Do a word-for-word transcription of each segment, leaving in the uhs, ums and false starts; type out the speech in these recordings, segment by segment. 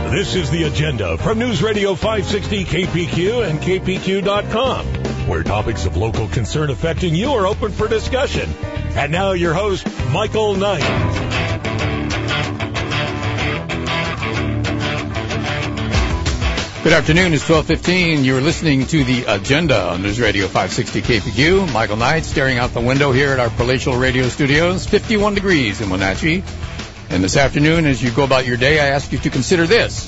This is The Agenda from News Radio five sixty K P Q and K P Q dot com, where topics of local concern affecting you are open for discussion. And now your host, Michael Knight. Good afternoon. It's twelve fifteen. You're listening to The Agenda on News Radio five sixty K P Q. Michael Knight staring out the window here at our palatial radio studios. fifty-one degrees in Wenatchee. And this afternoon, as you go about your day, I ask you to consider this.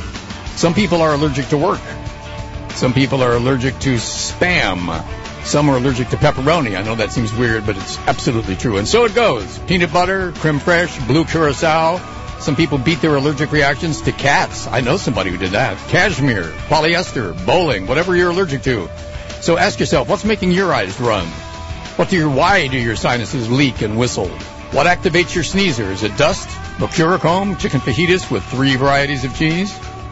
Some people are allergic to work. Some people are allergic to Spam. Some are allergic to pepperoni. I know that seems weird, but it's absolutely true. And so it goes. Peanut butter, creme fraiche, blue curacao. Some people beat their allergic reactions to cats. I know somebody who did that. Cashmere, polyester, bowling, whatever you're allergic to. So ask yourself, what's making your eyes run? What do your, why do your sinuses leak and whistle? What activates your sneezer? Is it dust, Mercurochrome, chicken fajitas with three varieties of cheese?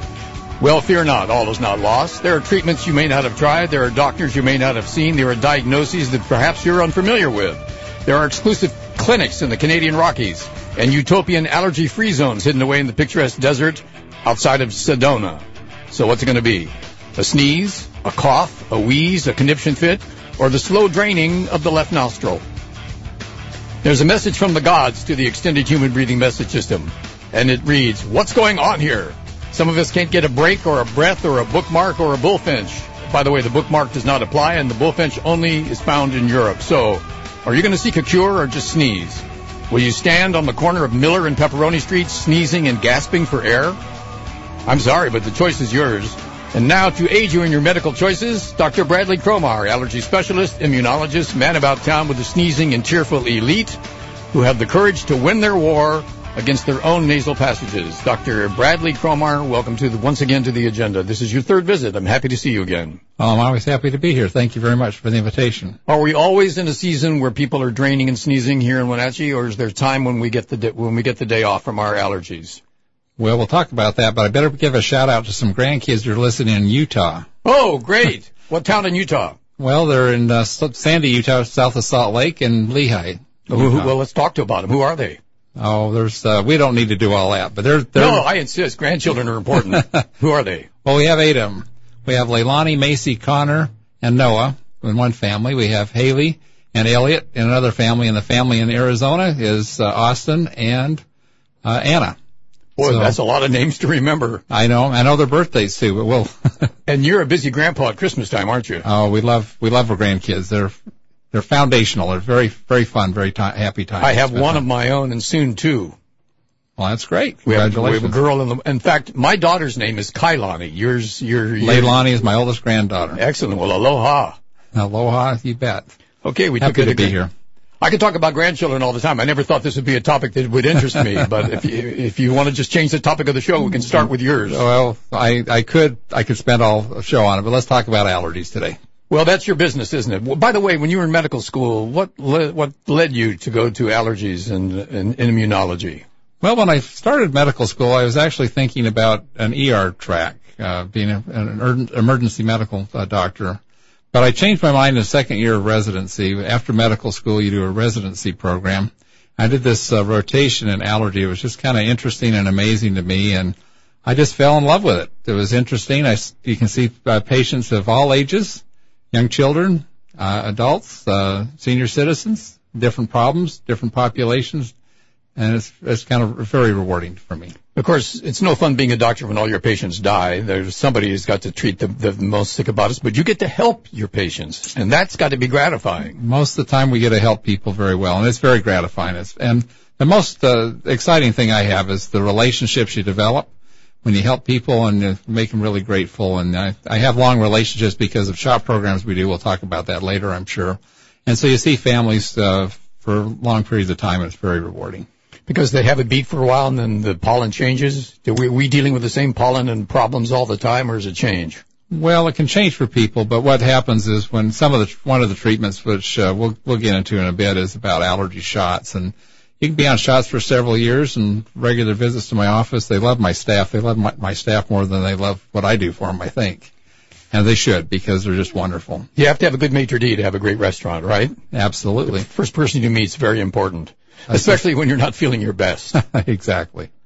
Well, fear not, all is not lost. There are treatments you may not have tried. There are doctors you may not have seen. There are diagnoses that perhaps you're unfamiliar with. There are exclusive clinics in the Canadian Rockies and utopian allergy-free zones hidden away in the picturesque desert outside of Sedona. So what's it going to be? A sneeze, a cough, a wheeze, a conniption fit, or the slow draining of the left nostril? There's a message from the gods to the extended human breathing message system, and it reads, what's going on here? Some of us can't get a break or a breath or a bookmark or a bullfinch. By the way, the bookmark does not apply, and the bullfinch only is found in Europe. So, are you going to seek a cure or just sneeze? Will you stand on the corner of Miller and Pepperoni Streets sneezing and gasping for air? I'm sorry, but the choice is yours. And now, to aid you in your medical choices, Doctor Bradley Cromar, allergy specialist, immunologist, man about town with the sneezing and tearful elite, who have the courage to win their war against their own nasal passages. Doctor Bradley Cromar, welcome to the, once again to The Agenda. This is your third visit. I'm happy to see you again. Oh, I'm always happy to be here. Thank you very much for the invitation. Are we always in a season where people are draining and sneezing here in Wenatchee, or is there time when we get the when we get the day off from our allergies? Well, we'll talk about that, but I better give a shout-out to some grandkids that are listening in Utah. Oh, great. What town in Utah? Well, they're in uh, Sandy, Utah, south of Salt Lake, and Lehi. Who, who, well, let's talk to about them. Who are they? Oh, there's. Uh, we don't need to do all that, but they're. they're no, I insist. Grandchildren are important. Who are they? Well, we have eight of them. We have Leilani, Macy, Connor, and Noah in one family. We have Haley and Elliot in another family, and the family in Arizona is uh, Austin and uh, Anna. Boy, so, that's a lot of names to remember. I know. I know their birthdays, too, but we'll. And you're a busy grandpa at Christmas time, aren't you? Oh, we love we love our grandkids. They're they're foundational. They're very, very fun, very t- happy times. I have one of my own and soon two. Well, that's great. We have, Congratulations. we have a girl in the. In fact, my daughter's name is Kailani. Yours, your. your Leilani is my oldest granddaughter. Excellent. Well, aloha. Aloha, you bet. Okay, we happy took to it be here. I could talk about grandchildren all the time. I never thought this would be a topic that would interest me, but if you, if you want to just change the topic of the show, we can start with yours. Well, I, I could I could spend all a show on it, but let's talk about allergies today. Well, that's your business, isn't it? Well, by the way, when you were in medical school, what le- what led you to go to allergies and, and, and immunology? Well, when I started medical school, I was actually thinking about an E R track, uh, being a, an emergency medical uh, doctor. But I changed my mind in the second year of residency. After medical school, you do a residency program. I did this uh, rotation in allergy. It was just kind of interesting and amazing to me, and I just fell in love with it. It was interesting. I, you can see uh, patients of all ages, young children, uh, adults, uh, senior citizens, different problems, different populations, and it's, it's kind of very rewarding for me. Of course, it's no fun being a doctor when all your patients die. There's somebody who's got to treat the, the most sick about us, but you get to help your patients, and that's got to be gratifying. Most of the time we get to help people very well, and it's very gratifying. It's, and the most uh, exciting thing I have is the relationships you develop when you help people and uh, make them really grateful. And I, I have long relationships because of shop programs we do. We'll talk about that later, I'm sure. And so you see families uh, for long periods of time, and it's very rewarding. Because they have it beat for a while and then the pollen changes? Are we, are we dealing with the same pollen and problems all the time, or does it change? Well, it can change for people, but what happens is when some of the, one of the treatments, which uh, we'll, we'll get into in a bit, is about allergy shots. And you can be on shots for several years, and regular visits to my office. They love my staff. They love my, my staff more than they love what I do for them, I think. And they should, because they're just wonderful. You have to have a good maitre d' to have a great restaurant, right? Absolutely. The first person you meet is very important, especially when you're not feeling your best. Exactly.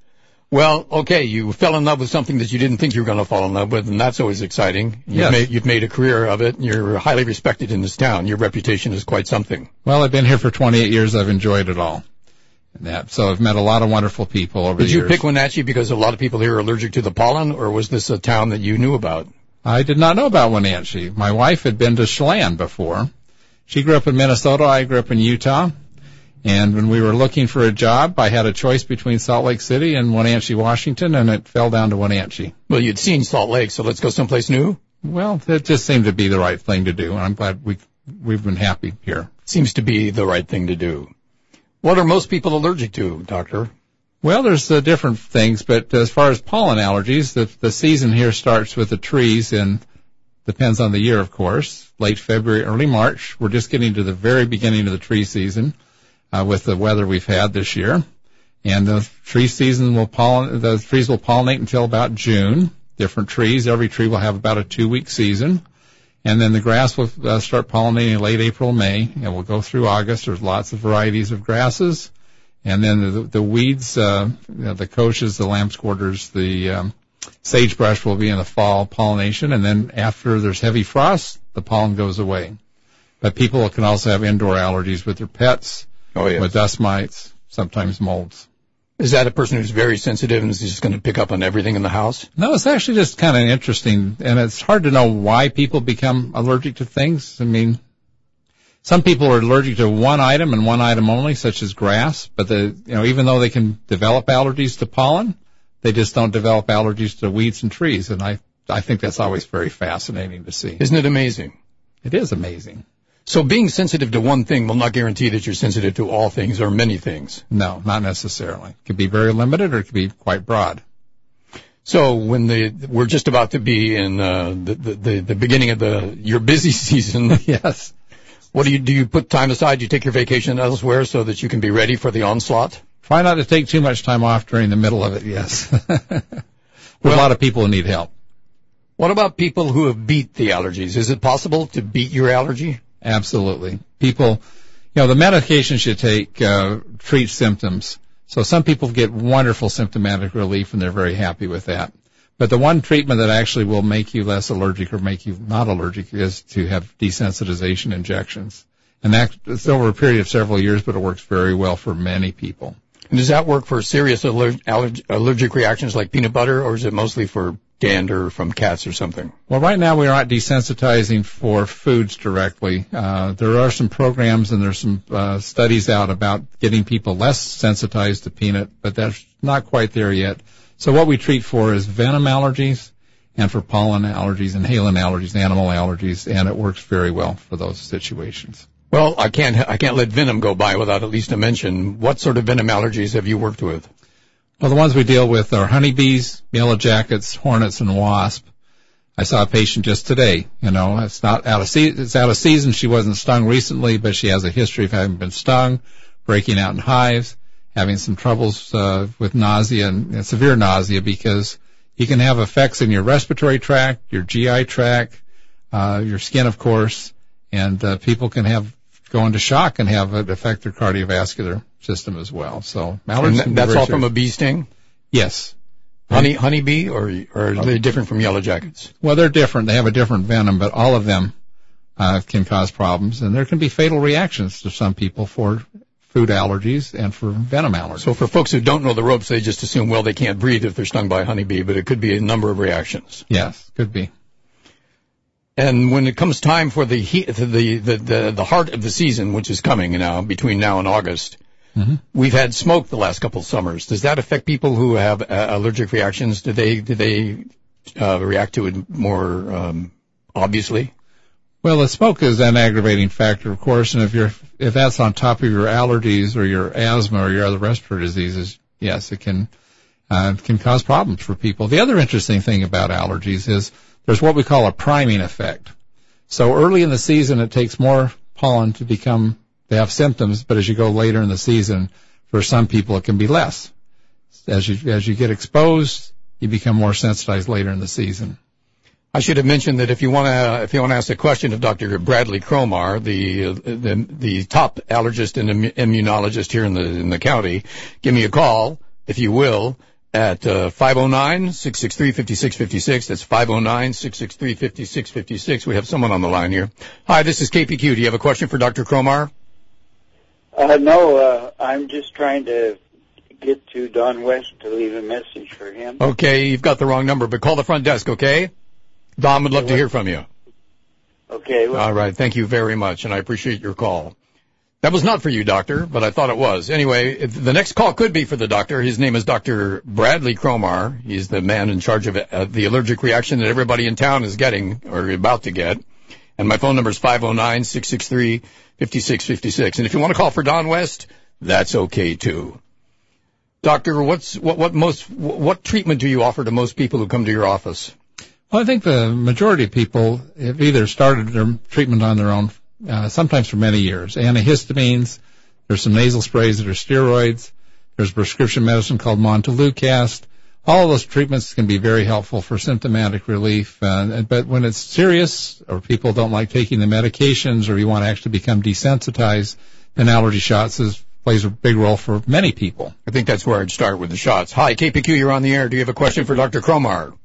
Well, okay, you fell in love with something that you didn't think you were going to fall in love with, and that's always exciting. You've, yes. made, you've made a career of it, and you're highly respected in this town. Your reputation is quite something. Well, I've been here for twenty-eight years. I've enjoyed it all. And that, so I've met a lot of wonderful people over Did the you years. pick Wenatchee because a lot of people here are allergic to the pollen, or was this a town that you knew about? I did not know about Wenatchee. My wife had been to Chelan before. She grew up in Minnesota. I grew up in Utah. And when we were looking for a job, I had a choice between Salt Lake City and Wenatchee, Washington, and it fell down to Wenatchee. Well, you'd seen Salt Lake, so let's go someplace new? Well, it just seemed to be the right thing to do, and I'm glad we, we've been happy here. Seems to be the right thing to do. What are most people allergic to, Doctor? Well, there's uh, different things, but as far as pollen allergies, the, the season here starts with the trees, and depends on the year, of course, late February, early March. We're just getting to the very beginning of the tree season. Uh, with the weather we've had this year. And the tree season will pollen, the trees will pollinate until about June. Different trees, every tree will have about a two-week season. And then the grass will uh, start pollinating in late April, May, and we'll go through August. There's lots of varieties of grasses. And then the, the weeds, uh, you know, the kochias, the lamb's quarters, the um, sagebrush will be in the fall pollination. And then after there's heavy frost, the pollen goes away. But people can also have indoor allergies with their pets. Oh, yes. With dust mites, sometimes molds. Is that a person who's very sensitive and is just going to pick up on everything in the house? No, it's actually just kind of interesting, and it's hard to know why people become allergic to things. I mean, some people are allergic to one item and one item only, such as grass, but the, you know, even though they can develop allergies to pollen, they just don't develop allergies to weeds and trees, and I, I think that's always very fascinating to see. Isn't it amazing? It is amazing. So being sensitive to one thing will not guarantee that you're sensitive to all things or many things. No, not necessarily. It could be very limited or it could be quite broad. So when the we're just about to be in uh, the, the the beginning of the your busy season, yes. What do you do? You put time aside? You take your vacation elsewhere so that you can be ready for the onslaught? Try not to take too much time off during the middle of it. Yes. There's well, a lot of people who need help. What about people who have beat the allergies? Is it possible to beat your allergy? Absolutely. People, you know, the medications you take uh, treat symptoms. So some people get wonderful symptomatic relief, and they're very happy with that. But the one treatment that actually will make you less allergic or make you not allergic is to have desensitization injections. And that, it's over a period of several years, but it works very well for many people. And does that work for serious aller- allerg- allergic reactions like peanut butter, or is it mostly for dander from cats or something? Well, right now we are not desensitizing for foods directly. Uh, there are some programs and there's some uh, studies out about getting people less sensitized to peanut, but that's not quite there yet. So what we treat for is venom allergies and for pollen allergies, inhalant allergies, animal allergies, and it works very well for those situations. Well, I can't I can't let venom go by without at least a mention. What sort of venom allergies have you worked with? Well, the ones we deal with are honeybees, yellow jackets, hornets, and wasp. I saw a patient just today. You know, it's not out of season. It's out of season. She wasn't stung recently, but she has a history of having been stung, breaking out in hives, having some troubles uh, with nausea and uh, severe nausea, because you can have effects in your respiratory tract, your G I tract, uh, your skin, of course, and uh, people can have go into shock and have it affect their cardiovascular system as well. So allergies can be that's very all serious. from a bee sting? Yes. Honey, honeybee, or, or are they different from yellow jackets? Well, they're different. They have a different venom, but all of them uh, can cause problems, and there can be fatal reactions to some people for food allergies and for venom allergies. So for folks who don't know the ropes, they just assume, well, they can't breathe if they're stung by a honeybee, but it could be a number of reactions. Yes, could be. And when it comes time for the heat, the, the, the, the heart of the season, which is coming now, between now and August, mm-hmm. We've had smoke the last couple of summers. Does that affect people who have uh, allergic reactions? Do they, do they uh, react to it more um, obviously? Well, the smoke is an aggravating factor, of course, and if you're, if that's on top of your allergies or your asthma or your other respiratory diseases, yes, it can, uh, can cause problems for people. The other interesting thing about allergies is there's what we call a priming effect. So early in the season, it takes more pollen to become, to have symptoms, but as you go later in the season, for some people, it can be less. As you, as you get exposed, you become more sensitized later in the season. I should have mentioned that if you want to, if you want to ask a question of Doctor Bradley Cromar, the, the, the top allergist and immunologist here in the, in the county, give me a call, if you will, at uh, five oh nine, six six three, five six five six. That's five oh nine, six six three, five six five six. We have someone on the line here. Hi, this is K P Q. Do you have a question for Doctor Cromar? Uh, no, uh, I'm just trying to get to Don West to leave a message for him. Okay, you've got the wrong number, but call the front desk, okay? Don would love to hear from you. Okay. Well, all right, thank you very much, and I appreciate your call. That was not for you, doctor, but I thought it was. Anyway, the next call could be for the doctor. His name is Doctor Bradley Cromar. He's the man in charge of uh, the allergic reaction that everybody in town is getting or about to get. And my phone number is five oh nine, six six three, five six five six. And if you want to call for Don West, that's okay too. Doctor, what's what what most what treatment do you offer to most people who come to your office? Well, I think the majority of people have either started their treatment on their own, uh, sometimes for many years. Antihistamines, there's some nasal sprays that are steroids, there's prescription medicine called Montelukast. All of those treatments can be very helpful for symptomatic relief. Uh, but when it's serious, or people don't like taking the medications, or you want to actually become desensitized, then allergy shots is, plays a big role for many people. I think that's where I'd start with the shots. Hi, K P Q, you're on the air. Do you have a question for Doctor Cromar?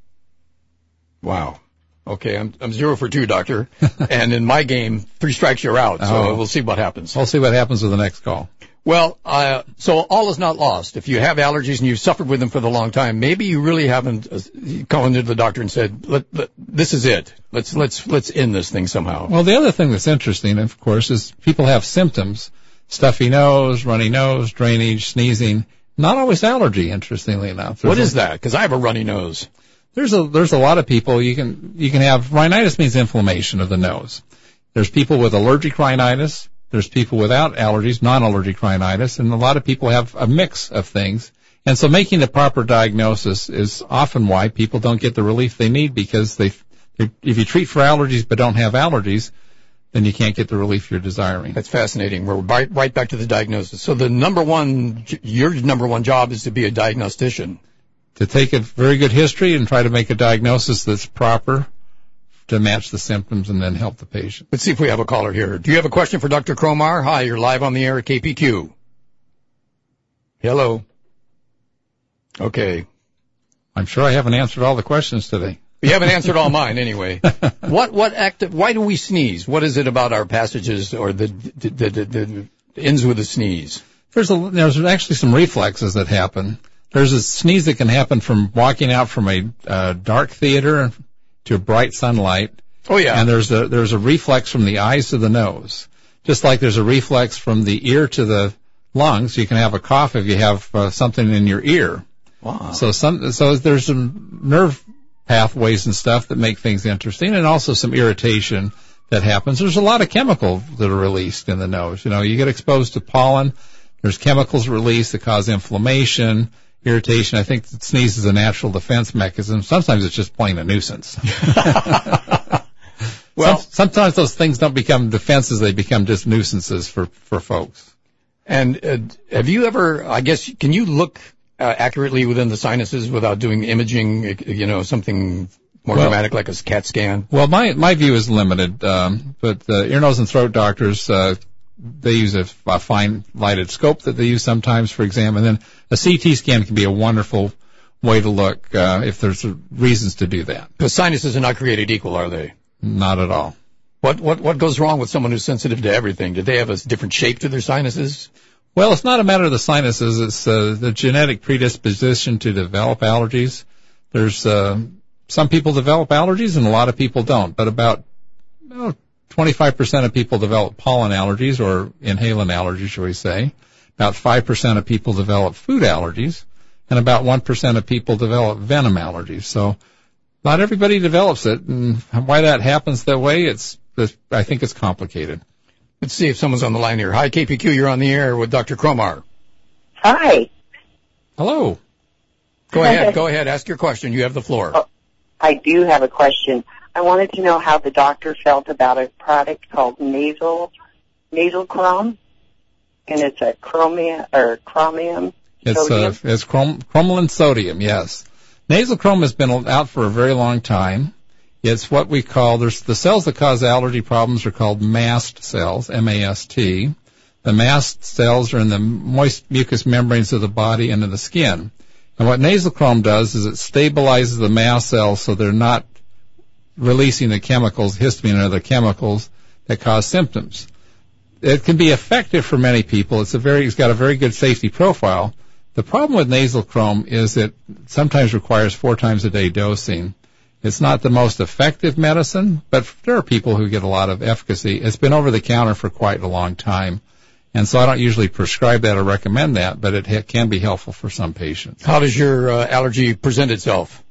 Wow. Okay, I'm I'm zero for two, doctor. And in my game, three strikes, you're out. So oh. we'll see what happens. We'll see what happens with the next call. Well, uh, so all is not lost. If you have allergies and you've suffered with them for the long time, maybe you really haven't uh, gone to the doctor and said, let, let, "This is it. Let's let's let's end this thing somehow." Well, the other thing that's interesting, of course, is people have symptoms: stuffy nose, runny nose, drainage, sneezing. Not always allergy, interestingly enough. There's what is that? Because I have a runny nose. There's a there's a lot of people. You can you can have rhinitis, means inflammation of the nose. There's people with allergic rhinitis. There's people without allergies, non-allergic rhinitis, and a lot of people have a mix of things. And so making the proper diagnosis is often why people don't get the relief they need, because they, if you treat for allergies but don't have allergies, then you can't get the relief you're desiring. That's fascinating. We're right, right back to the diagnosis. So the number one, your number one job is to be a diagnostician. To take a very good history and try to make a diagnosis that's proper to match the symptoms and then help the patient. Let's see if we have a caller here. Do you have a question for Doctor Cromar? Hi, you're live on the air at K P Q. Hello. Okay. I'm sure I haven't answered all the questions today. You haven't answered all mine anyway. What, what act, why do we sneeze? What is it about our passages or the, the, the, the, the ends with a sneeze? There's a, there's actually some reflexes that happen. There's a sneeze that can happen from walking out from a uh, dark theater to bright sunlight. Oh, yeah. And there's a, there's a reflex from the eyes to the nose. Just like there's a reflex from the ear to the lungs. You can have a cough if you have uh, something in your ear. Wow. So some, so there's some nerve pathways and stuff that make things interesting, and also some irritation that happens. There's a lot of chemicals that are released in the nose. You know, you get exposed to pollen. There's chemicals released that cause inflammation, irritation. I think that sneeze is a natural defense mechanism. Sometimes it's just plain a nuisance. Well, Some, sometimes those things don't become defenses; they become just nuisances for for folks. And uh, have you ever? I guess can you look uh, accurately within the sinuses without doing imaging? You know, something more well, dramatic like a CAT scan. Well, my my view is limited, um, but uh, ear, nose, and throat doctors. Uh, They use a, a fine lighted scope that they use sometimes for exam, and then a C T scan can be a wonderful way to look uh, if there's reasons to do that. Because sinuses are not created equal, are they? Not at all. What what what goes wrong with someone who's sensitive to everything? Did they have a different shape to their sinuses? Well, it's not a matter of the sinuses. It's uh, the genetic predisposition to develop allergies. There's uh, some people develop allergies and a lot of people don't, but about well, twenty-five percent of people develop pollen allergies or inhalant allergies, shall we say. About five percent of people develop food allergies, and about one percent of people develop venom allergies. So not everybody develops it, and why that happens that way, it's, it's I think it's complicated. Let's see if someone's on the line here. Hi, K P Q, you're on the air with Doctor Cromar. Hi. Hello. Go ahead, go ahead, ask your question. You have the floor. Oh, I do have a question. I wanted to know how the doctor felt about a product called nasal nasal chrome, and it's a chromium or chromium. It's sodium. Uh, it's chrom- cromolyn sodium. Yes, nasal chrome has been out for a very long time. It's what we call there's the cells that cause allergy problems are called mast cells, M A S T. The mast cells are in the moist mucous membranes of the body and of the skin. And what nasal chrome does is it stabilizes the mast cells so they're not releasing the chemicals, histamine and other chemicals that cause symptoms. It can be effective for many people. It's a very, it's got a very good safety profile. The problem with nasal chrome is it sometimes requires four times a day dosing. It's not the most effective medicine, but there are people who get a lot of efficacy. It's been over the counter for quite a long time. And so I don't usually prescribe that or recommend that, but it ha- can be helpful for some patients. How does your uh, allergy present itself?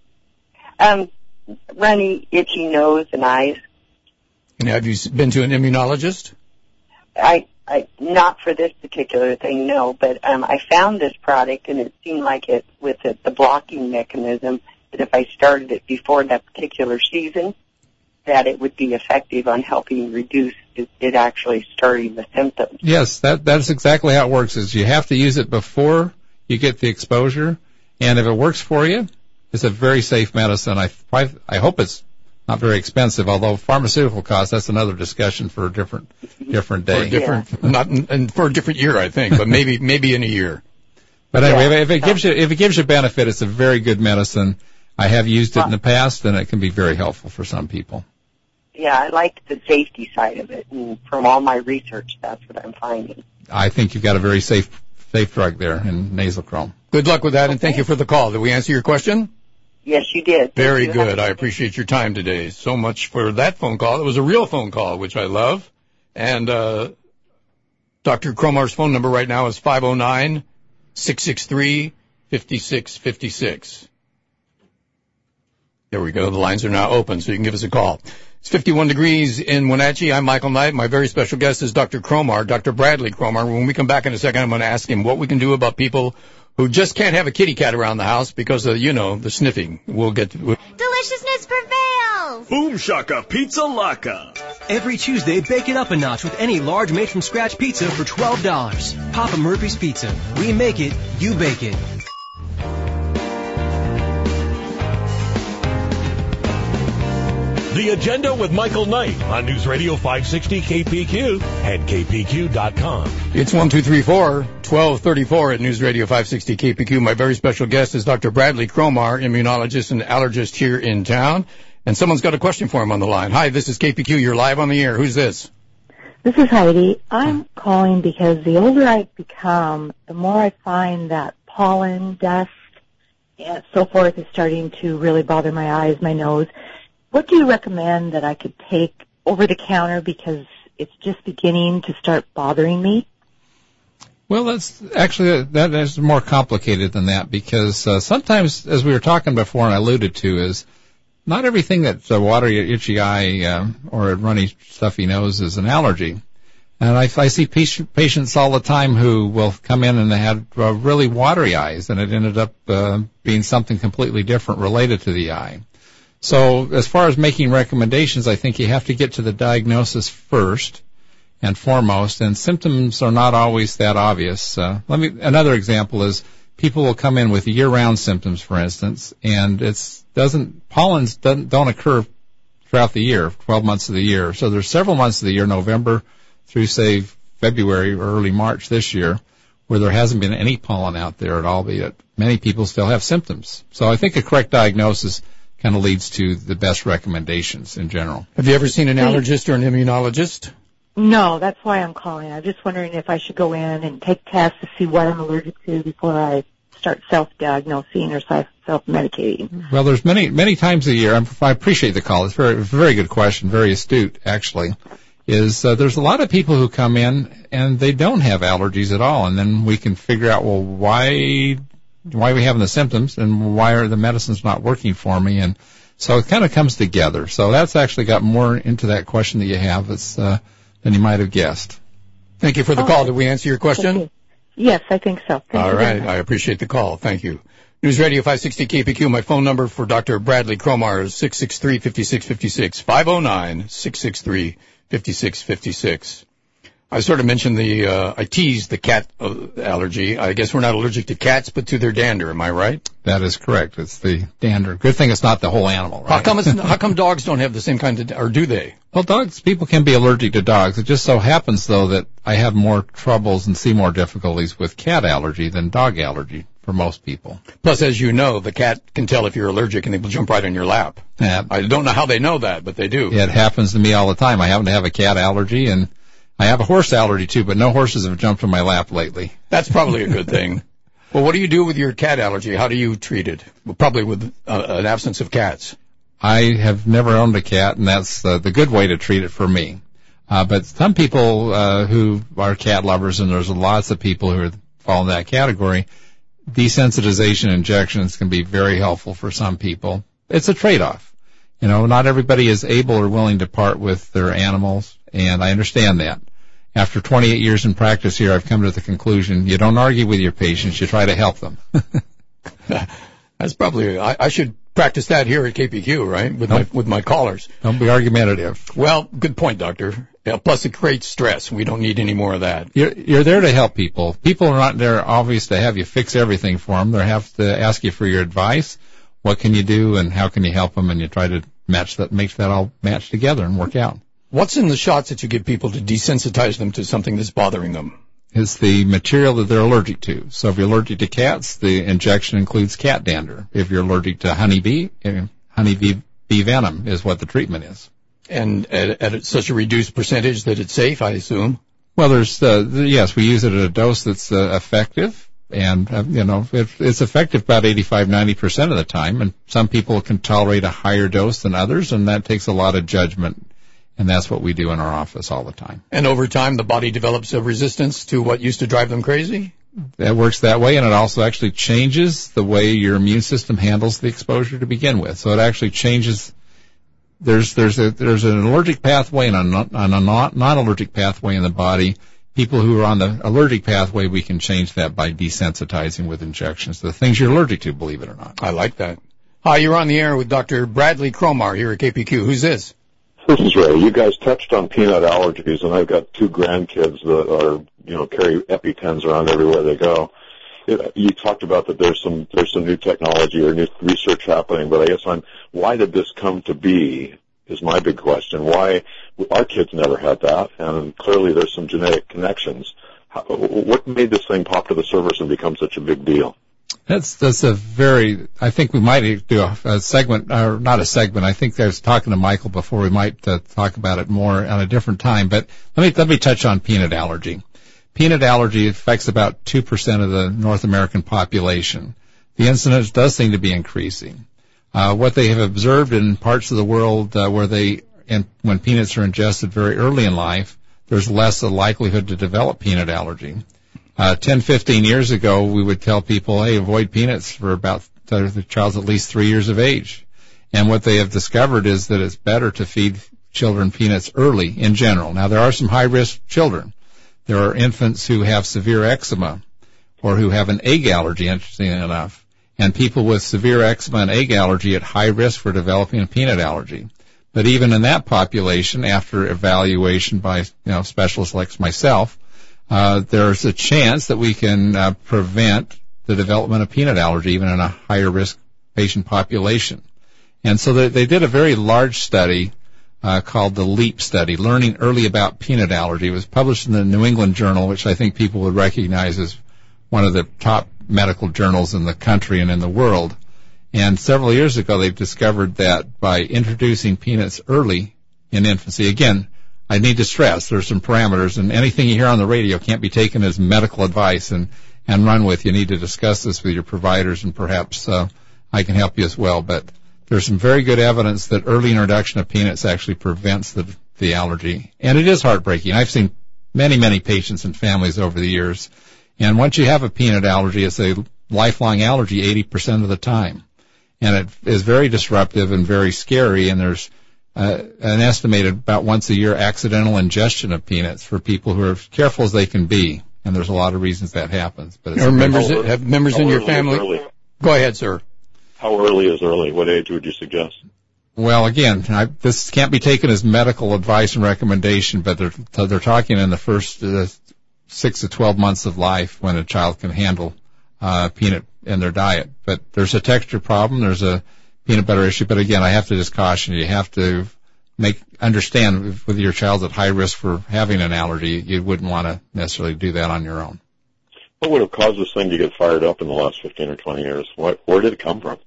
Um, runny, itchy nose and eyes. And have you been to an immunologist? I, I, not for this particular thing, no, but um, I found this product, and it seemed like it, with it, the blocking mechanism, that if I started it before that particular season, that it would be effective on helping reduce it, it actually starting the symptoms. Yes, that that's exactly how it works. Is you have to use it before you get the exposure, and if it works for you, it's a very safe medicine. I I, I hope it's not very expensive, although pharmaceutical costs, that's another discussion for a different different day. For a different, yeah. not and for a different year, I think, but maybe maybe in a year. But anyway, yeah. if it gives you if it gives you benefit, it's a very good medicine. I have used it in the past, and it can be very helpful for some people. Yeah, I like the safety side of it, and from all my research, that's what I'm finding. I think you've got a very safe safe drug there in nasal chrome. Good luck with that, and thank you for the call. Did we answer your question? Yes, you did. Very you. good. I appreciate your time today. So much for that phone call. It was a real phone call, which I love. And uh Doctor Cromar's phone number right now is five oh nine, six six three, five six five six. There we go. The lines are now open, so you can give us a call. It's fifty-one degrees in Wenatchee. I'm Michael Knight. My very special guest is Doctor Cromar, Doctor Bradley Cromar. When we come back in a second, I'm going to ask him what we can do about people who just can't have a kitty cat around the house because of, you know, the sniffing. We'll get to... We'll... Deliciousness prevails! Boom Shaka Pizza Laka. Every Tuesday, bake it up a notch with any large made-from-scratch pizza for twelve dollars. Papa Murphy's Pizza. We make it, you bake it. The Agenda with Michael Knight on News Radio five sixty K P Q and K P Q dot com. It's one two three four, twelve thirty-four at News Radio five sixty K P Q. My very special guest is Doctor Bradley Cromar, immunologist and allergist here in town. And someone's got a question for him on the line. Hi, this is K P Q. You're live on the air. Who's this? This is Heidi. I'm calling because the older I become, the more I find that pollen, dust, and so forth is starting to really bother my eyes, my nose. What do you recommend that I could take over the counter because it's just beginning to start bothering me? Well, that's actually, that is more complicated than that because uh, sometimes, as we were talking before and I alluded to, is not everything that's a watery, itchy eye uh, or a runny, stuffy nose is an allergy. And I, I see patients all the time who will come in and they had uh, really watery eyes, and it ended up uh, being something completely different related to the eye. So as far as making recommendations, I think you have to get to the diagnosis first and foremost, and symptoms are not always that obvious. Uh, let me, another example is people will come in with year-round symptoms, for instance, and it's doesn't pollens doesn't, don't occur throughout the year, twelve months of the year. So there's several months of the year, November through, say, February or early March this year, where there hasn't been any pollen out there at all, but yet many people still have symptoms. So I think a correct diagnosis kind of leads to the best recommendations in general. Have you ever seen an allergist or an immunologist? No, that's why I'm calling. I'm just wondering if I should go in and take tests to see what I'm allergic to before I start self-diagnosing or self-medicating. Well, there's many, many times a year. I appreciate the call. It's a very, very good question, very astute, actually. Is uh, there's a lot of people who come in and they don't have allergies at all, and then we can figure out, well, why why are we having the symptoms and why are the medicines not working for me? And so it kind of comes together. So that's actually got more into that question that you have it's, uh, than you might have guessed. Thank you for the oh, call. Did we answer your question? Okay. Yes, I think so. Thank All you right. I appreciate the call. Thank you. News Radio five sixty K P Q. My phone number for Doctor Bradley Cromar is six six three, five six five six, five oh nine, six six three, five six five six. I sort of mentioned the, uh, I teased the cat uh, allergy. I guess we're not allergic to cats, but to their dander. Am I right? That is correct. It's the dander. Good thing it's not the whole animal, right? How come it's, how come dogs don't have the same kind of, or do they? Well, dogs, people can be allergic to dogs. It just so happens, though, that I have more troubles and see more difficulties with cat allergy than dog allergy for most people. Plus, as you know, the cat can tell if you're allergic and they will jump right on your lap. Yeah. I don't know how they know that, but they do. It happens to me all the time. I happen to have a cat allergy, and I have a horse allergy too, but no horses have jumped on my lap lately. That's probably a good thing. Well, what do you do with your cat allergy? How do you treat it? Well, probably with uh, an absence of cats. I have never owned a cat, and that's uh, the good way to treat it for me. Uh, but some people uh, who are cat lovers, and there's lots of people who are fall in that category, desensitization injections can be very helpful for some people. It's a trade-off. You know, not everybody is able or willing to part with their animals, and I understand that. After twenty-eight years in practice here, I've come to the conclusion you don't argue with your patients, you try to help them. That's probably, I, I should practice that here at K P Q, right, with my with my callers. Don't be argumentative. Well, good point, Doctor. Yeah, plus it creates stress. We don't need any more of that. You're, you're there to help people. People are not there, obviously, to have you fix everything for them. They have to ask you for your advice. What can you do, and how can you help them? And you try to match that, make that all match together and work out. What's in the shots that you give people to desensitize them to something that's bothering them? Is the material that they're allergic to. So if you're allergic to cats, the injection includes cat dander. If you're allergic to honeybee, honeybee bee venom is what the treatment is. And at, at such a reduced percentage that it's safe, I assume? Well, there's, uh, yes, we use it at a dose that's uh, effective. And, uh, you know, it, it's effective about eighty-five, ninety percent of the time. And some people can tolerate a higher dose than others, and that takes a lot of judgment. And that's what we do in our office all the time. And over time, the body develops a resistance to what used to drive them crazy? That works that way, and it also actually changes the way your immune system handles the exposure to begin with. So it actually changes. There's there's a there's an allergic pathway and a, non, a non-allergic pathway in the body. People who are on the allergic pathway, we can change that by desensitizing with injections. The things you're allergic to, believe it or not. I like that. Hi, you're on the air with Doctor Bradley Cromar here at K P Q. Who's this? This is Ray. You guys touched on peanut allergies, and I've got two grandkids that are, you know, carry EpiPens around everywhere they go. It, you talked about that there's some there's some new technology or new research happening, but I guess I'm why did this come to be is my big question. Why our kids never had that, and clearly there's some genetic connections. How, what made this thing pop to the surface and become such a big deal? That's that's a very. I think we might do a, a segment, or not a segment. I think I was talking to Michael before. We might uh, talk about it more at a different time. But let me let me touch on peanut allergy. Peanut allergy affects about two percent of the North American population. The incidence does seem to be increasing. Uh, what they have observed in parts of the world uh, where they, in, when peanuts are ingested very early in life, there's less a likelihood to develop peanut allergy. Uh, ten, fifteen years ago, we would tell people, hey, avoid peanuts for about uh, the child's at least three years of age. And what they have discovered is that it's better to feed children peanuts early in general. Now, there are some high-risk children. There are infants who have severe eczema or who have an egg allergy, interestingly enough, and people with severe eczema and egg allergy at high risk for developing a peanut allergy. But even in that population, after evaluation by, you know, specialists like myself, uh, there's a chance that we can uh, prevent the development of peanut allergy even in a higher risk patient population. And so they, they did a very large study uh, called the LEAP study, Learning Early About Peanut Allergy. It was published in the New England Journal, which I think people would recognize as one of the top medical journals in the country and in the world. And several years ago, they discovered that by introducing peanuts early in infancy, again, I need to stress there's some parameters, and anything you hear on the radio can't be taken as medical advice and, and run with. You need to discuss this with your providers, and perhaps uh, I can help you as well. But there's some very good evidence that early introduction of peanuts actually prevents the, the allergy. And it is heartbreaking. I've seen many, many patients and families over the years. And once you have a peanut allergy, it's a lifelong allergy eighty percent of the time. And it is very disruptive and very scary, and there's uh, an estimated about once a year accidental ingestion of peanuts for people who are as careful as they can be. And there's a lot of reasons that happens. But it's Are members, have members in your family? Go ahead, sir. How early is early? What age would you suggest? Well, again, I, this can't be taken as medical advice and recommendation, but they're, they're talking in the first uh, six to twelve months of life when a child can handle uh, peanut in their diet. But there's a texture problem. There's a peanut butter issue. But again, I have to just caution you. You have to make understand whether your child's at high risk for having an allergy. You wouldn't want to necessarily do that on your own. what would have caused this thing to get fired up in the last fifteen or twenty years? What, where did it come from?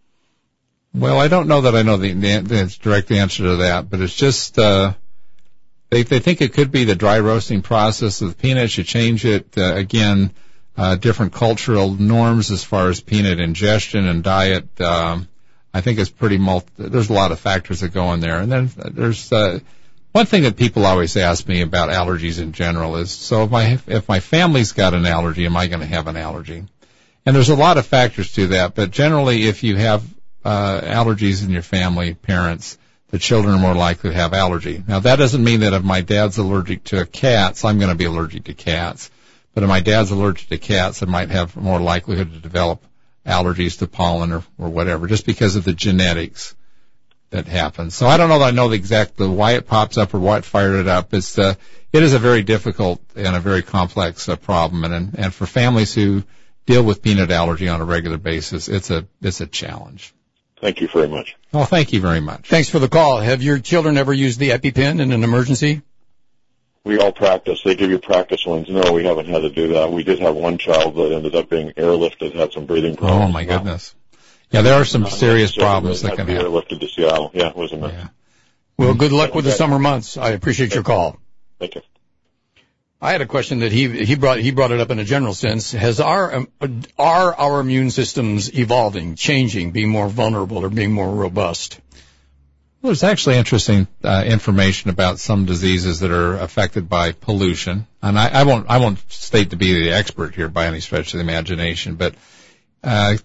Well, I don't know that I know the, the, the direct answer to that, but it's just uh, they they think it could be the dry roasting process of the peanuts. You change it uh, again, uh, different cultural norms as far as peanut ingestion and diet. Um, I think it's pretty multi. There's a lot of factors that go in there, and then there's uh, one thing that people always ask me about allergies in general is, so if my if my family's got an allergy, am I going to have an allergy? And there's a lot of factors to that, but generally, if you have uh, allergies in your family, parents, the children are more likely to have allergy. Now, that doesn't mean that if my dad's allergic to cats, I'm going to be allergic to cats. But if my dad's allergic to cats, I might have more likelihood to develop allergies to pollen or, or whatever, just because of the genetics that happens. So I don't know that I know the exact the why it pops up or what fired it up. It's uh, it is a very difficult and a very complex uh, problem, and and for families who deal with peanut allergy on a regular basis, it's a it's a challenge. Thank you very much. Well, thank you very much. Thanks for the call. Have your children ever used the EpiPen in an emergency? We all practice. They give you practice ones. No, we haven't had to do that. We did have one child that ended up being airlifted, had some breathing problems. Oh, my goodness. Yeah, there are some serious problems that can happen. Airlifted to Seattle. Yeah, it was a mess. Yeah. Well, good luck with the summer months. I appreciate your call. Thank you. I had a question that he he brought he brought it up in a general sense. Has our um, are our immune systems evolving, changing, being more vulnerable, or being more robust? Well, there's actually interesting uh, information about some diseases that are affected by pollution, and I, I won't I won't state to be the expert here by any stretch of the imagination, but uh,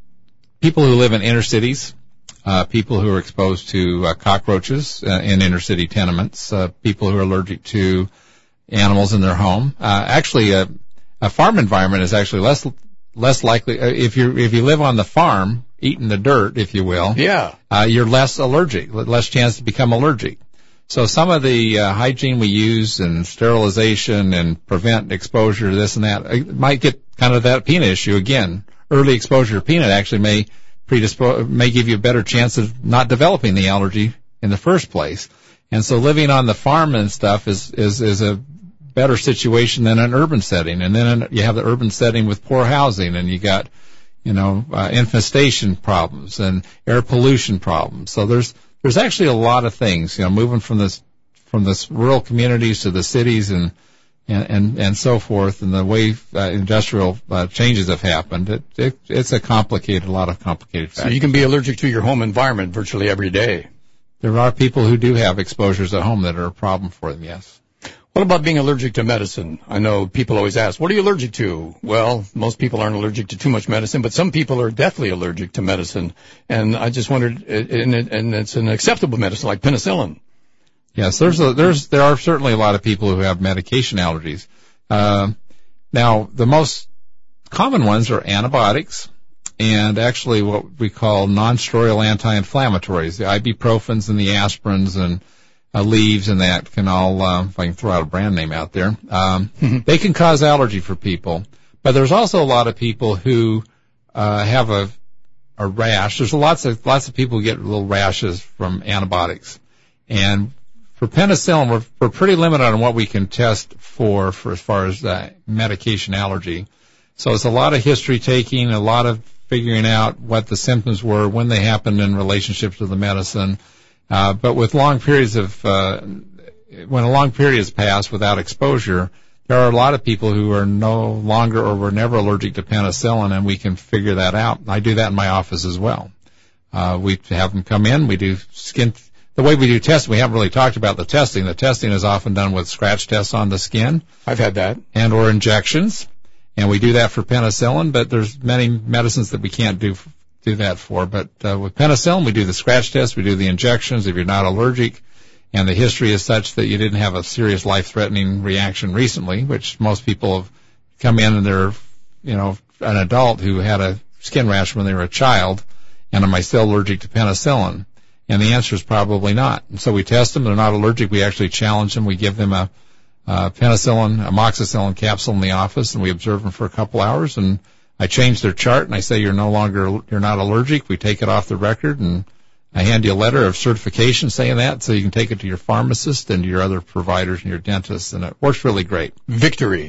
people who live in inner cities, uh, people who are exposed to uh, cockroaches uh, in inner city tenements, uh, people who are allergic to animals in their home. Uh, actually, a, a farm environment is actually less less likely uh, if you if you live on the farm, eating the dirt, if you will. Yeah, uh, you're less allergic, less chance to become allergic. So some of the uh, hygiene we use and sterilization and prevent exposure to this and that it might get kind of that peanut issue again. Early exposure to peanut actually may predispose may give you a better chance of not developing the allergy in the first place. And so living on the farm and stuff is is is a better situation than an urban setting. And then you have the urban setting with poor housing, and you got, you know, uh, infestation problems and air pollution problems. So there's there's actually a lot of things, you know, moving from this from this rural communities to the cities and and and, and so forth, and the way uh, industrial uh, changes have happened. It, it it's a complicated, a lot of complicated factors. So you can be allergic to your home environment virtually every day. There are people who do have exposures at home that are a problem for them, yes. What about being allergic to medicine? I know people always ask, what are you allergic to? Well, most people aren't allergic to too much medicine, but some people are definitely allergic to medicine. And I just wondered, and it's an acceptable medicine like penicillin. Yes, there's a, there's there are certainly a lot of people who have medication allergies. Uh, now, the most common ones are antibiotics and actually what we call non-steroidal anti-inflammatories, the ibuprofens and the aspirins and uh, leaves and that can all, uh, if I can throw out a brand name out there, um, they can cause allergy for people. But there's also a lot of people who uh, have a a rash. There's lots of lots of people who get little rashes from antibiotics, and for penicillin, we're, we're pretty limited on what we can test for, for as far as uh, medication allergy. So it's a lot of history taking, a lot of figuring out what the symptoms were, when they happened in relationship to the medicine. Uh, but with long periods of, uh, when a long period has passed without exposure, there are a lot of people who are no longer or were never allergic to penicillin, and we can figure that out. I do that in my office as well. Uh, we have them come in, we do skin, the way we do testing, we haven't really talked about the testing. The testing is often done with scratch tests on the skin. I've had that. And or injections. And we do that for penicillin, but there's many medicines that we can't do do that for. But uh, with penicillin, we do the scratch test, we do the injections if you're not allergic, and the history is such that you didn't have a serious life-threatening reaction recently, which most people have come in and they're, you know, an adult who had a skin rash when they were a child, and am I still allergic to penicillin? And the answer is probably not. And so we test them, they're not allergic, we actually challenge them, we give them a Uh, penicillin, amoxicillin capsule in the office, and we observe them for a couple hours, and I change their chart, and I say you're no longer, you're not allergic. We take it off the record, and I hand you a letter of certification saying that, so you can take it to your pharmacist and to your other providers and your dentists, and it works really great. Victory.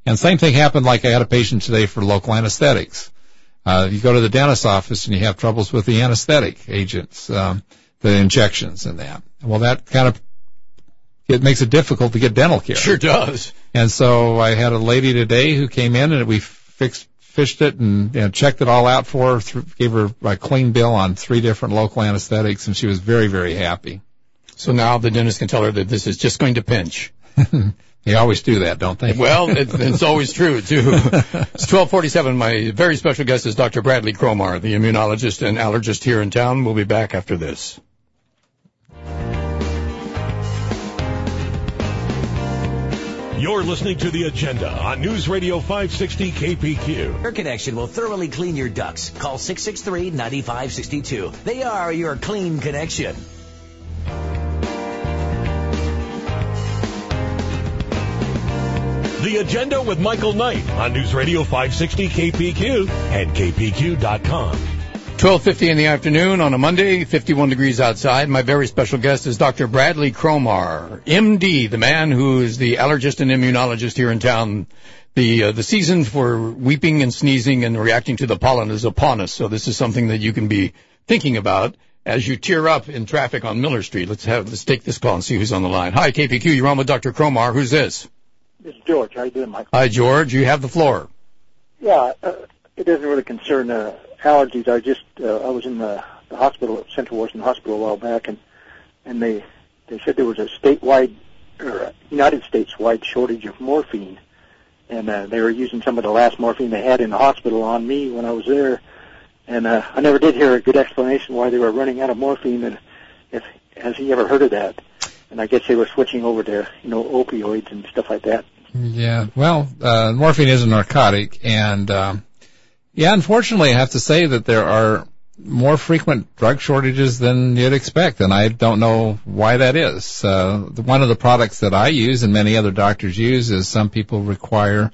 And same thing happened like I had a patient today for local anesthetics. Uh, you go to the dentist's office and you have troubles with the anesthetic agents, um, the injections and that. Well, that kind of, it makes it difficult to get dental care. Sure does. And so I had a lady today who came in and we fixed, fished it and, and checked it all out for her, th- gave her a clean bill on three different local anesthetics, and she was very, very happy. So now the dentist can tell her that this is just going to pinch. They always do that, don't they? Well, it, it's always true, too. It's twelve forty-seven. My very special guest is Doctor Bradley Cromar, the immunologist and allergist here in town. We'll be back after this. You're listening to The Agenda on News Radio five sixty K P Q. Air Connection will thoroughly clean your ducts. Call six six three, nine five six two. They are your clean connection. The Agenda with Michael Knight on News Radio five sixty K P Q and K P Q dot com. twelve fifty in the afternoon on a Monday, fifty-one degrees outside. My very special guest is Doctor Bradley Cromar, M D, the man who is the allergist and immunologist here in town. The uh, the season for weeping and sneezing and reacting to the pollen is upon us, so this is something that you can be thinking about as you tear up in traffic on Miller Street. Let's have let's take this call and see who's on the line. Hi, K P Q, you're on with Doctor Cromar. Who's this? This is George. How you doing, Michael? Hi, George. You have the floor. Yeah, uh, it doesn't really concern uh, allergies. I just uh, I was in the, the hospital at Central Washington Hospital a while back, and and they they said there was a statewide or a United States wide shortage of morphine, and uh, they were using some of the last morphine they had in the hospital on me when I was there, and uh, I never did hear a good explanation why they were running out of morphine. And if has he ever heard of that? And I guess they were switching over to you know opioids and stuff like that. Yeah, well, uh, morphine is a narcotic, and um, yeah, unfortunately, I have to say that there are more frequent drug shortages than you'd expect, and I don't know why that is. Uh, one of the products that I use and many other doctors use is some people require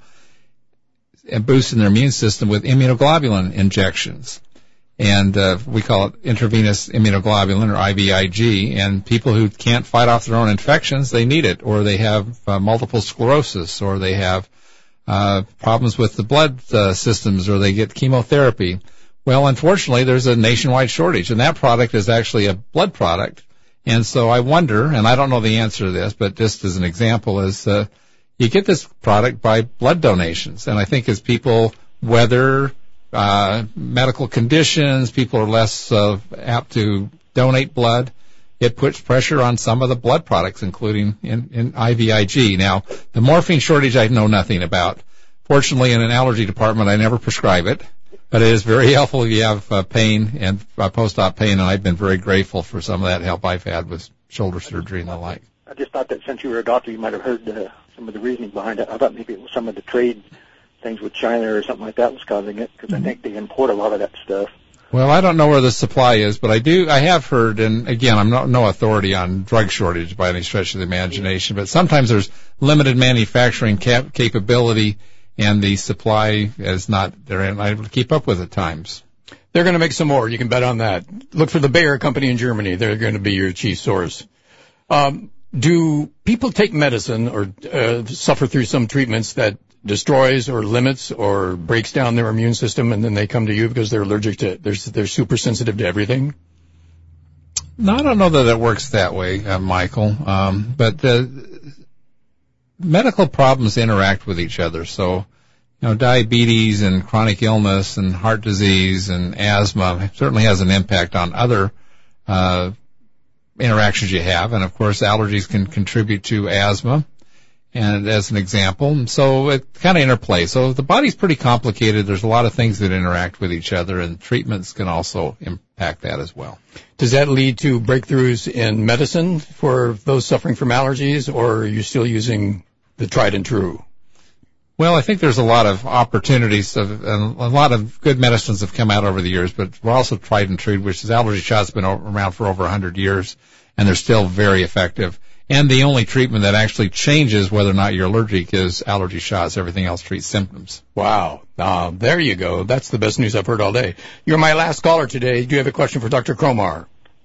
a boost in their immune system with immunoglobulin injections. And uh, we call it intravenous immunoglobulin, or I V I G. And people who can't fight off their own infections, they need it, or they have uh, multiple sclerosis, or they have uh, problems with the blood uh, systems, or they get chemotherapy. Well, unfortunately, there's a nationwide shortage, and that product is actually a blood product. And so I wonder, and I don't know the answer to this, but just as an example, is uh, you get this product by blood donations. And I think as people weather Uh, medical conditions, people are less uh, apt to donate blood. It puts pressure on some of the blood products, including in, in I V I G. Now, the morphine shortage I know nothing about. Fortunately, in an allergy department, I never prescribe it, but it is very helpful if you have uh, pain and uh, post-op pain, and I've been very grateful for some of that help I've had with shoulder surgery and the like. I just thought that since you were a doctor, you might have heard uh, some of the reasoning behind it. I thought maybe it was some of the trade things with China or something like that was causing it, because I think they import a lot of that stuff. Well, I don't know where the supply is, but I do. I have heard, and again, I'm not, no authority on drug shortage by any stretch of the imagination, but sometimes there's limited manufacturing cap- capability, and the supply is not they're able to keep up with at times. They're going to make some more. You can bet on that. Look for the Bayer company in Germany. They're going to be your chief source. Um, do people take medicine or uh, suffer through some treatments that destroys or limits or breaks down their immune system, and then they come to you because they're allergic to, they're, they're super sensitive to everything? No, I don't know that it works that way, uh, Michael. Um, but the medical problems interact with each other. So, you know, diabetes and chronic illness and heart disease and asthma certainly has an impact on other uh, interactions you have. And, of course, allergies can contribute to asthma. And as an example, so it kind of interplays. So the body's pretty complicated. There's a lot of things that interact with each other, and treatments can also impact that as well. Does that lead to breakthroughs in medicine for those suffering from allergies, or are you still using the tried and true? Well, I think there's a lot of opportunities, of, and a lot of good medicines have come out over the years, but we're also tried and true, which is allergy shots have been around for over one hundred years, and they're still very effective. And the only treatment that actually changes whether or not you're allergic is allergy shots. Everything else treats symptoms. Wow. Uh, there you go. That's the best news I've heard all day. You're my last caller today. Do you have a question for Doctor Cromar?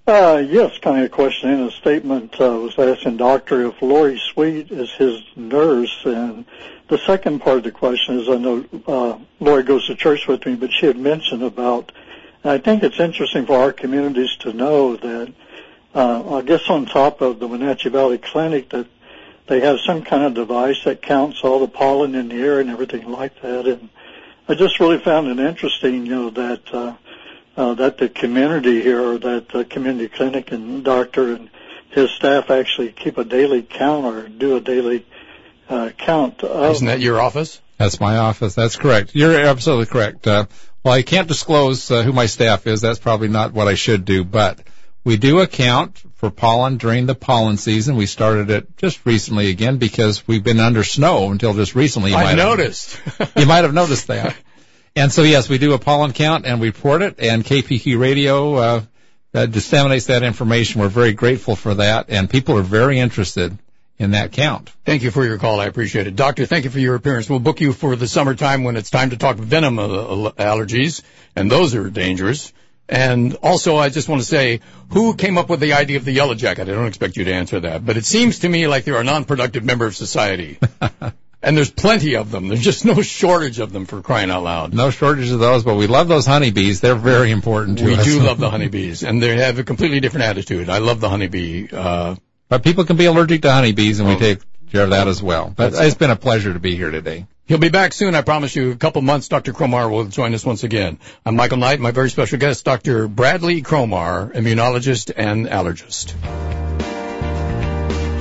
Uh, yes, kind of a question. In a statement, uh, was asking Doctor if Lori Sweet is his nurse, and the second part of the question is, I know uh, Lori goes to church with me, but she had mentioned about, and I think it's interesting for our communities to know that, uh, I guess on top of the Wenatchee Valley Clinic, that they have some kind of device that counts all the pollen in the air and everything like that, and I just really found it interesting, you know, that uh, uh, that the community here, or that the community clinic and doctor and his staff actually keep a daily count or do a daily uh, count. Of, Isn't that your office? That's my office. That's correct. You're absolutely correct. Uh, well, I can't disclose uh, who my staff is. That's probably not what I should do, but we do account for pollen during the pollen season. We started it just recently again because we've been under snow until just recently. You I might noticed. Have, you might have noticed that. And so, yes, we do a pollen count and we report it, and K P Q Radio uh, uh, disseminates that information. We're very grateful for that, and people are very interested in that count. Thank you for your call. I appreciate it. Doctor, thank you for your appearance. We'll book you for the summertime when it's time to talk venom uh, allergies, and those are dangerous. And also, I just want to say, who came up with the idea of the yellow jacket? I don't expect you to answer that, but it seems to me like they're a non-productive member of society. And there's plenty of them. There's just no shortage of them, for crying out loud. No shortage of those, but we love those honeybees. They're very important to we us. We do love the honeybees, and they have a completely different attitude. I love the honeybee. Uh, but people can be allergic to honeybees, and oh, we take care of that as well. But it's been a pleasure to be here today. He'll be back soon, I promise you. A couple months, Doctor Cromar will join us once again. I'm Michael Knight, my very special guest, Doctor Bradley Cromar, immunologist and allergist.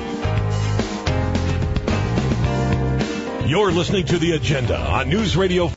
You're listening to The Agenda on News Radio